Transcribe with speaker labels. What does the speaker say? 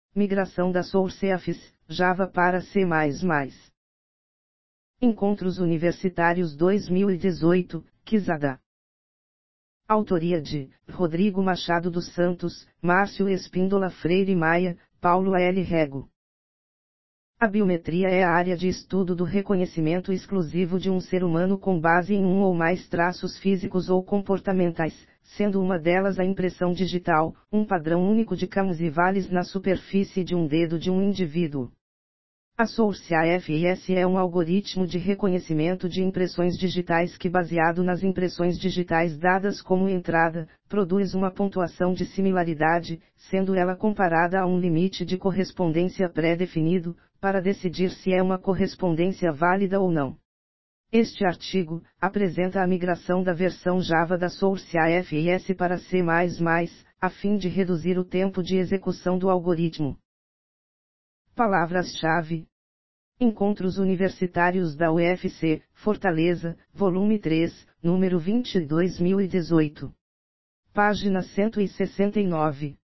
Speaker 1: migração da Sourceafs, Java para C++. Encontros Universitários 2018, Quizada. Autoria de Rodrigo Machado dos Santos, Márcio Espíndola Freire Maia, Paulo L. Rego. A biometria é a área de estudo do reconhecimento exclusivo de um ser humano com base em um ou mais traços físicos ou comportamentais, sendo uma delas a impressão digital, um padrão único de camas e vales na superfície de um dedo de um indivíduo. A Sourceafs é um algoritmo de reconhecimento de impressões digitais que, baseado nas impressões digitais dadas como entrada, produz uma pontuação de similaridade, sendo ela comparada a um limite de correspondência pré-definido, para decidir se é uma correspondência válida ou não. Este artigo apresenta a migração da versão Java da Sourceafs para C++, a fim de reduzir o tempo de execução do algoritmo. Palavras-chave: Encontros Universitários da UFC, Fortaleza, volume 3, número 20, 2018. Página 169.